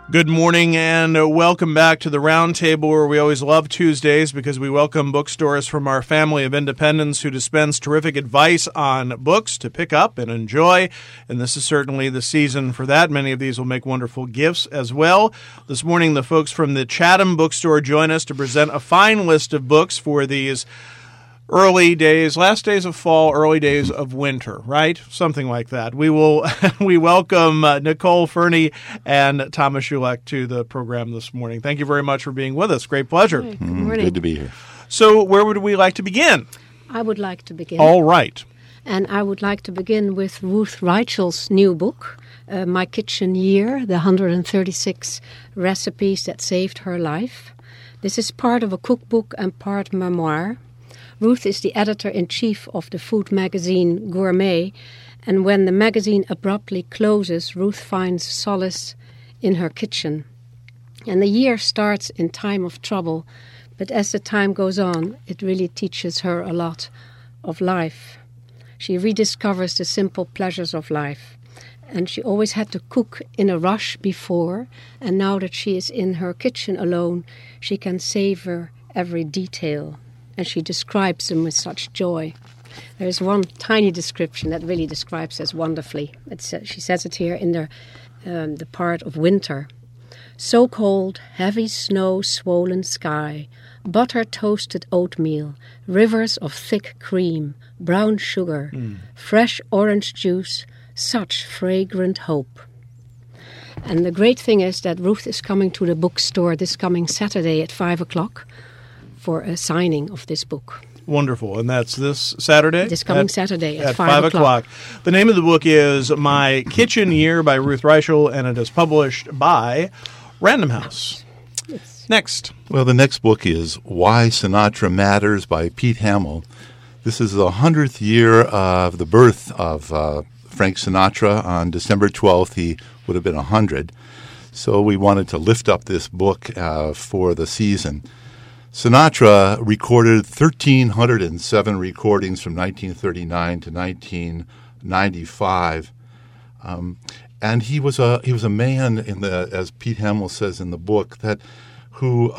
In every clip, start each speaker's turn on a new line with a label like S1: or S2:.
S1: Good morning and welcome back to the Roundtable, where we always love Tuesdays because we welcome bookstores from our family of independents who dispense terrific advice on books to pick up and enjoy. And this is certainly the season for that. Many of these will make wonderful gifts as well. This morning, the folks from the Chatham Bookstore join us to present a fine list of books for these early days, last days of fall, early days of winter, right? Something like that. We welcome Nicole Fernie and Thomas Schulek to the program this morning. Thank you very much for being with us. Great pleasure.
S2: Hi, good morning.
S3: Good to be here.
S1: So where would we like to begin?
S2: I would like to begin.
S1: All right.
S2: And I would like to begin with Ruth Reichel's new book, My Kitchen Year, the 136 recipes that saved her life. This is part of a cookbook and part memoir. Ruth is the editor-in-chief of the food magazine Gourmet, and when the magazine abruptly closes, Ruth finds solace in her kitchen. And the year starts in time of trouble, but as the time goes on, it really teaches her a lot of life. She rediscovers the simple pleasures of life, and she always had to cook in a rush before, and now that she is in her kitchen alone, she can savor every detail. And she describes them with such joy. There is one tiny description that really describes us wonderfully. She says it here in the part of winter. So cold, heavy snow, swollen sky, butter-toasted oatmeal, rivers of thick cream, brown sugar, fresh orange juice, such fragrant hope. And the great thing is that Ruth is coming to the bookstore this coming Saturday at 5 o'clock. For a signing of this book.
S1: Wonderful. And that's this Saturday?
S2: This coming Saturday at
S1: 5 o'clock. The name of the book is My Kitchen Year by Ruth Reichel, and it is published by Random House.
S2: Yes.
S1: Next.
S3: Well, the next book is Why Sinatra Matters by Pete Hamill. This is the 100th year of the birth of Frank Sinatra. On December 12th, he would have been 100. So we wanted to lift up this book for the season. Sinatra recorded 1,307 recordings from 1939 to 1995, and he was a man as Pete Hamill says in the book, who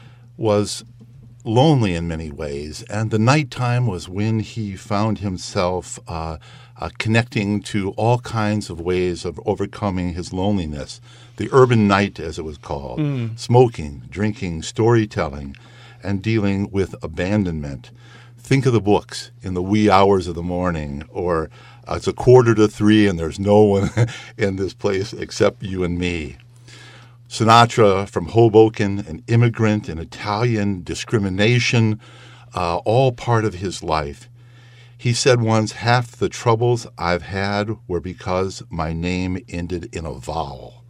S3: was lonely in many ways, and the nighttime was when he found himself connecting to all kinds of ways of overcoming his loneliness. The urban night, as it was called, smoking, drinking, storytelling, and dealing with abandonment. Think of the books in the wee hours of the morning, or it's 2:45 and there's no one in this place except you and me. Sinatra from Hoboken, an immigrant, an Italian, discrimination, all part of his life. He said once, half the troubles I've had were because my name ended in a vowel.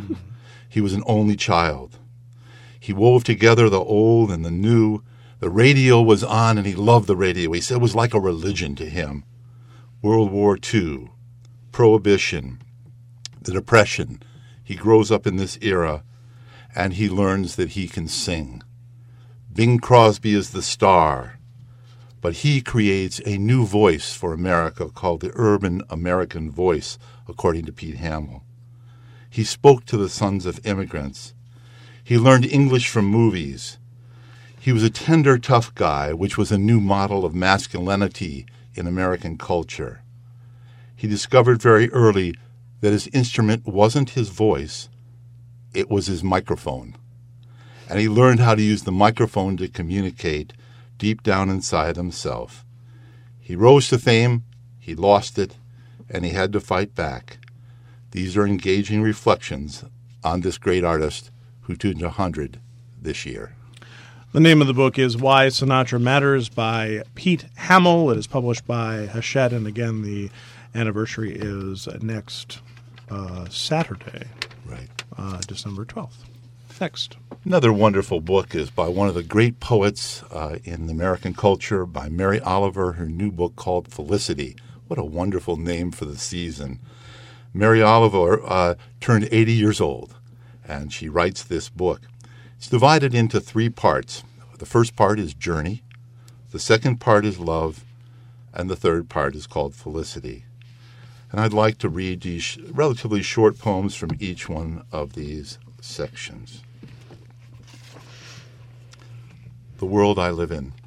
S3: He was an only child. He wove together the old and the new. The radio was on, and he loved the radio. He said it was like a religion to him. World War II, Prohibition, the Depression. He grows up in this era, and he learns that he can sing. Bing Crosby is the star, but he creates a new voice for America called the Urban American Voice, according to Pete Hamill. He spoke to the sons of immigrants. He learned English from movies. He was a tender, tough guy, which was a new model of masculinity in American culture. He discovered very early that his instrument wasn't his voice, it was his microphone. And he learned how to use the microphone to communicate deep down inside himself. He rose to fame, he lost it, and he had to fight back. These are engaging reflections on this great artist who turned 100 this year.
S1: The name of the book is Why Sinatra Matters by Pete Hamill. It is published by Hachette, and again, the anniversary is next Saturday,
S3: Right,
S1: December 12th. Next.
S3: Another wonderful book is by one of the great poets in American culture, by Mary Oliver, her new book called Felicity. What a wonderful name for the season. Mary Oliver turned 80 years old, and she writes this book. It's divided into 3 parts. The first part is Journey, the second part is Love, and the third part is called Felicity. And I'd like to read these relatively short poems from each one of these sections. The world I live in.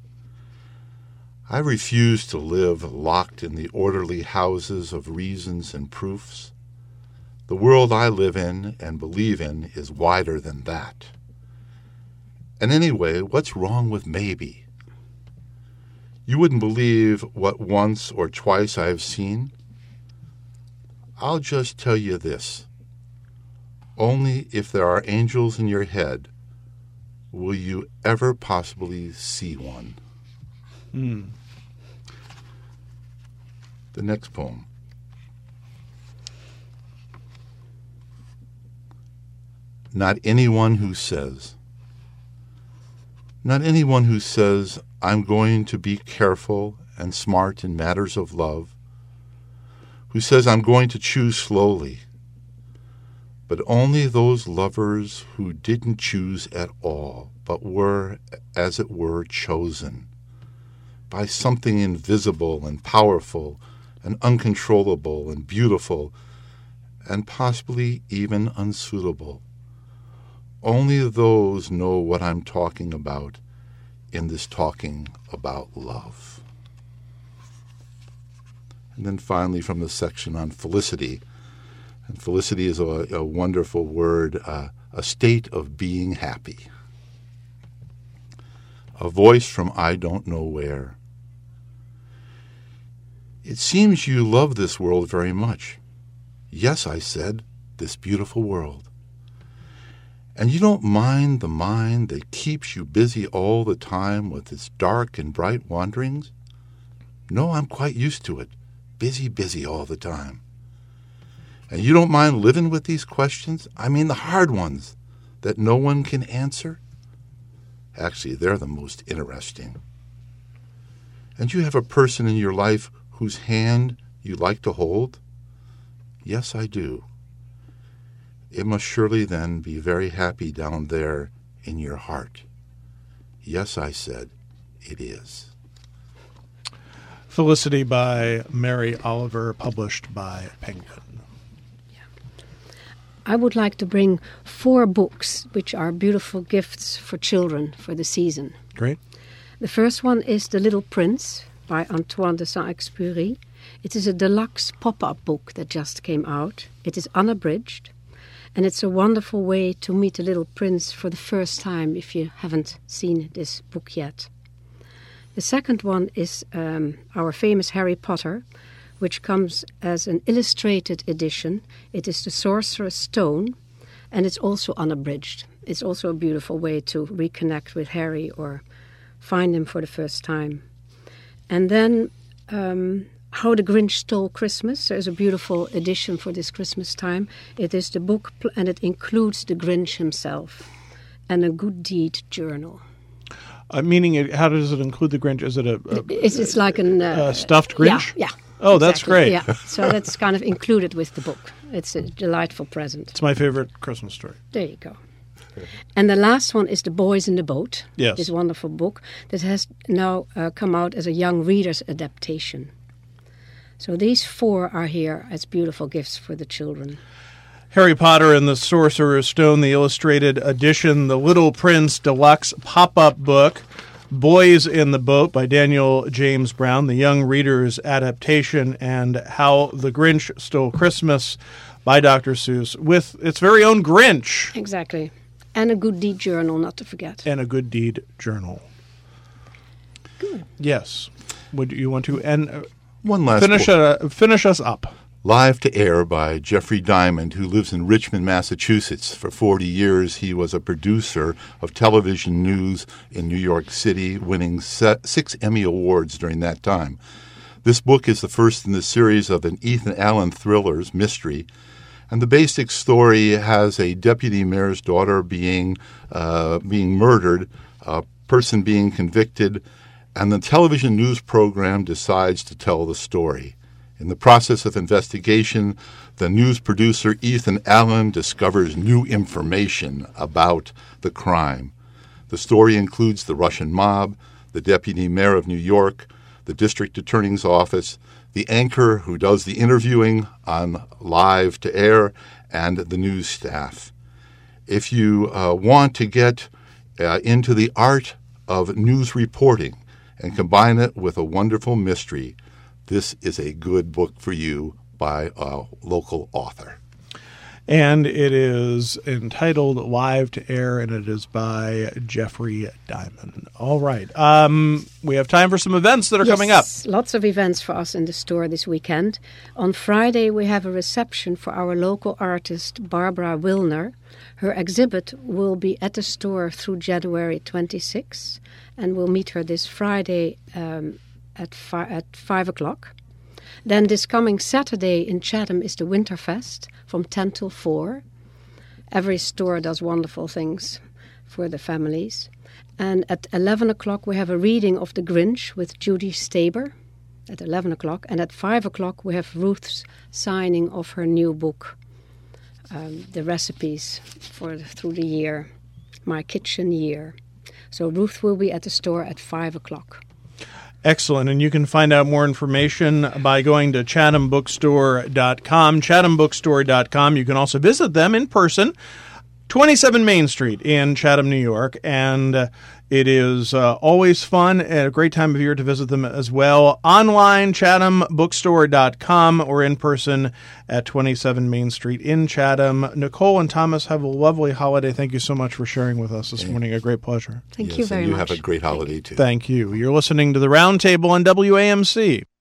S3: I refuse to live locked in the orderly houses of reasons and proofs. The world I live in and believe in is wider than that. And anyway, what's wrong with maybe? You wouldn't believe what once or twice I've seen. I'll just tell you this. Only if there are angels in your head will you ever possibly see one. The next poem. Not anyone who says, I'm going to be careful and smart in matters of love, who says I'm going to choose slowly, but only those lovers who didn't choose at all, but were, as it were, chosen by something invisible and powerful and uncontrollable and beautiful and possibly even unsuitable. Only those know what I'm talking about in this talking about love. And then finally from the section on felicity. And felicity is a wonderful word, a state of being happy. A voice from I don't know where. It seems you love this world very much. Yes, I said, this beautiful world. And you don't mind the mind that keeps you busy all the time with its dark and bright wanderings? No, I'm quite used to it. Busy all the time. And you don't mind living with these questions? I mean the hard ones that no one can answer? Actually, they're the most interesting. And you have a person in your life whose hand you like to hold? Yes, I do. It must surely then be very happy down there in your heart. Yes, I said, it is.
S1: Felicity by Mary Oliver, published by Penguin.
S2: I would like to bring 4 books which are beautiful gifts for children for the season.
S1: Great.
S2: The first one is The Little Prince by Antoine de Saint-Exupéry. It is a deluxe pop-up book that just came out. It is unabridged, and it's a wonderful way to meet the little prince for the first time if you haven't seen this book yet. The second one is our famous Harry Potter, which comes as an illustrated edition. It is The Sorcerer's Stone, and it's also unabridged. It's also a beautiful way to reconnect with Harry or find him for the first time. And then How the Grinch Stole Christmas. There's a beautiful edition for this Christmas time. It is the book, and it includes the Grinch himself, and a good deed journal.
S1: Meaning, how does it include the Grinch? Is it
S2: It's like a
S1: stuffed Grinch?
S2: Yeah.
S1: Oh,
S2: exactly.
S1: That's great.
S2: Yeah, so that's kind of included with the book. It's a delightful present.
S1: It's my favorite Christmas story.
S2: There you go. And the last one is The Boys in the Boat.
S1: Yes.
S2: This wonderful book that has now come out as a young reader's adaptation. So these 4 are here as beautiful gifts for the children.
S1: Harry Potter and the Sorcerer's Stone, the illustrated edition, The Little Prince Deluxe pop-up book, Boys in the Boat by Daniel James Brown, the young reader's adaptation, and How the Grinch Stole Christmas by Dr. Seuss, with its very own Grinch.
S2: Exactly. And a good deed journal, not to forget.
S1: And a good deed journal.
S2: Good.
S1: Yes. Would you want to
S3: One last
S1: finish us up?
S3: Live to Air by Jeffrey Diamond, who lives in Richmond, Massachusetts. For 40 years, he was a producer of television news in New York City, winning 6 Emmy Awards during that time. This book is the first in the series of an Ethan Allen thrillers, Mystery, and the basic story has a deputy mayor's daughter being murdered, a person being convicted, and the television news program decides to tell the story. In the process of investigation, the news producer Ethan Allen discovers new information about the crime. The story includes the Russian mob, the deputy mayor of New York, the district attorney's office, the anchor who does the interviewing on Live to Air, and the news staff. if you want to get into the art of news reporting and combine it with a wonderful mystery, this is a good book for you by a local author.
S1: And it is entitled Live to Air, and it is by Jeffrey Diamond. All right. We have time for some events that are coming up.
S2: Lots of events for us in the store this weekend. On Friday, we have a reception for our local artist, Barbara Wilner. Her exhibit will be at the store through January 26, and we'll meet her this Friday at 5 o'clock. Then this coming Saturday in Chatham is the Winterfest from 10 till 4. Every store does wonderful things for the families. And at 11 o'clock we have a reading of The Grinch with Judy Staber at 11 o'clock. And at 5 o'clock we have Ruth's signing of her new book, the recipes through the year, My Kitchen Year. So Ruth will be at the store at 5 o'clock.
S1: Excellent. And you can find out more information by going to chathambookstore.com, chathambookstore.com. You can also visit them in person, 27 Main Street in Chatham, New York. And it is always fun and a great time of year to visit them as well. Online, chathambookstore.com, or in person at 27 Main Street in Chatham. Nicole and Thomas, have a lovely holiday. Thank you so much for sharing with us this morning. A great pleasure.
S2: Thank you very
S3: much.
S2: much.
S3: You have a great holiday, too.
S1: Thank you. You're listening to The Roundtable on WAMC.